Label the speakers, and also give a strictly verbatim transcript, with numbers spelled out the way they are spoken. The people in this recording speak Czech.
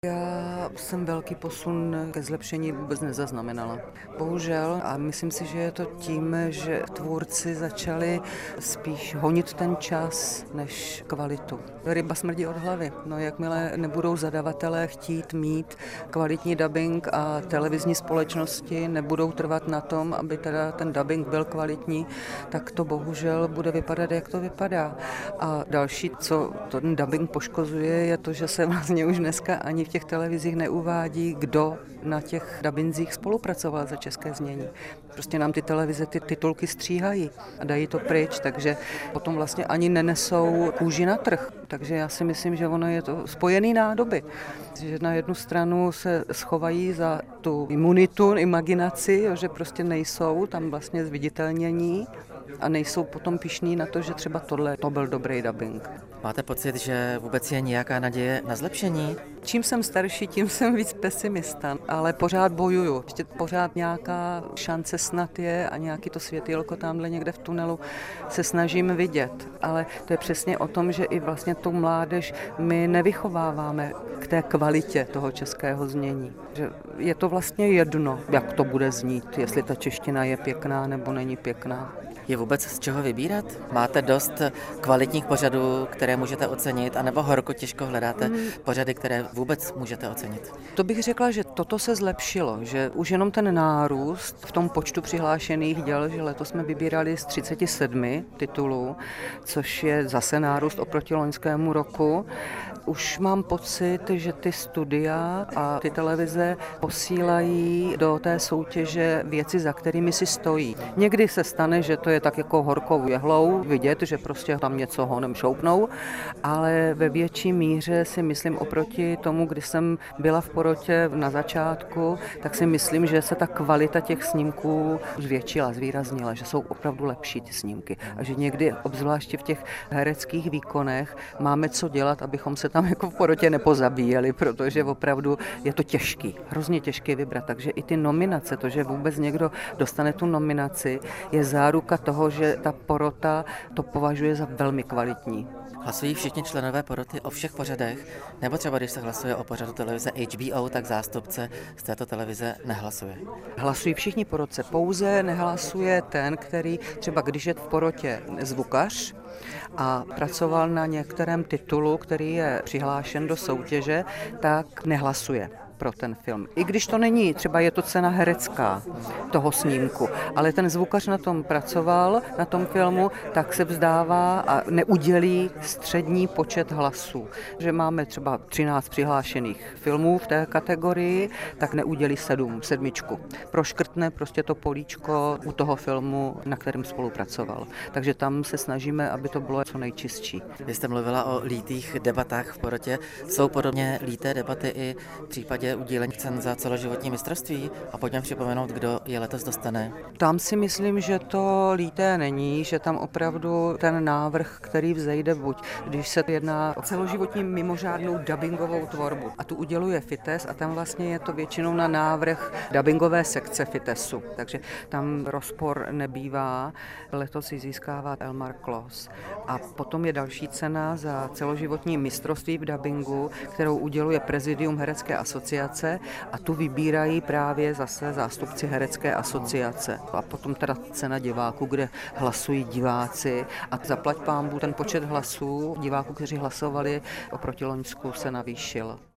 Speaker 1: Já jsem velký posun ke zlepšení vůbec nezaznamenala. Bohužel, a myslím si, že je to tím, že tvůrci začali spíš honit ten čas než kvalitu. Ryba smrdí od hlavy. No, jakmile nebudou zadavatelé chtít mít kvalitní dabing a televizní společnosti nebudou trvat na tom, aby teda ten dabing byl kvalitní, tak to bohužel bude vypadat, jak to vypadá. A další, co ten dabing poškozuje, je to, že se vlastně už dneska ani v těch televizích neuvádí, kdo na těch dabinzích spolupracoval za české znění. Prostě nám ty televize ty titulky stříhají a dají to pryč, takže potom vlastně ani nenesou kůži na trh. Takže já si myslím, že ono je to spojený nádoby. Že na jednu stranu se schovají za tu imunitu, imaginaci, že prostě nejsou tam vlastně zviditelnění a nejsou potom pyšní na to, že třeba tohle to byl dobrý dabing.
Speaker 2: Máte pocit, že vůbec je nějaká naděje na zlepšení?
Speaker 1: Čím jsem starší, tím jsem víc pesimista, ale pořád bojuju. Ještě pořád nějaká šance snad je a nějaký to světýlko tamhle někde v tunelu se snažím vidět. Ale to je přesně o tom, že i vlastně tu mládež my nevychováváme k té kvalitě toho českého znění. Že je to vlastně jedno, jak to bude znít, jestli ta čeština je pěkná nebo není pěkná.
Speaker 2: Je vůbec z čeho vybírat? Máte dost kvalitních pořadů, které můžete ocenit, anebo horko těžko hledáte mm. pořady, které vůbec můžete ocenit?
Speaker 1: To bych řekla, že toto se zlepšilo, že už jenom ten nárůst v tom počtu přihlášených děl, že letos jsme vybírali z třicet sedm titulů, což je zase nárůst oproti loňskému roku. Už mám pocit, že ty studia a ty televize posílají do té soutěže věci, za kterými si stojí. Někdy se stane, že to je tak jako horkou jehlou vidět, že prostě tam něco honem šoupnou, ale ve větší míře si myslím oproti tomu, kdy jsem byla v porotě na začátku, tak si myslím, že se ta kvalita těch snímků zvětšila, zvýraznila, že jsou opravdu lepší ty snímky a že někdy, obzvláště v těch hereckých výkonech, máme co dělat, abychom se tam jako v porotě nepozabíjeli, protože opravdu je to těžký, hrozně těžké vybrat, takže i ty nominace, to, že vůbec někdo dostane tu nominaci, je záruka toho, že ta porota to považuje za velmi kvalitní.
Speaker 2: Hlasují všichni členové poroty o všech pořadech, nebo třeba když se hlasuje o pořadu televize H B O, tak zástupce z této televize nehlasuje?
Speaker 1: Hlasují všichni porotce, pouze nehlasuje ten, který třeba když je v porotě zvukař a pracoval na některém titulu, který je přihlášen do soutěže, tak nehlasuje pro ten film. I když to není, třeba je to cena herecká toho snímku, ale ten zvukař na tom pracoval, na tom filmu, tak se vzdává a neudělí střední počet hlasů. Že máme třeba třináct přihlášených filmů v té kategorii, tak neudělí sedm, sedmičku. Proškrtne prostě to políčko u toho filmu, na kterém spolupracoval. Takže tam se snažíme, aby to bylo co nejčistší.
Speaker 2: Vy jste mluvila o lítých debatách v porotě. Jsou podobně líté debaty i v případě udílení cen za celoživotní mistrovství a pojďme připomenout, kdo je letos dostane.
Speaker 1: Tam si myslím, že to líté není, že tam opravdu ten návrh, který vzejde buď, když se jedná o celoživotní mimořádnou dabingovou tvorbu a tu uděluje FITES a tam vlastně je to většinou na návrh dabingové sekce FITESu, takže tam rozpor nebývá. Letos ji získává Elmar Klos. A potom je další cena za celoživotní mistrovství v dabingu, kterou uděluje Prezidium herecké asociace a tu vybírají právě zase zástupci herecké asociace. A potom teda cena diváků, kde hlasují diváci a zaplať pánbůh ten počet hlasů diváků, kteří hlasovali oproti loňsku, se navýšil.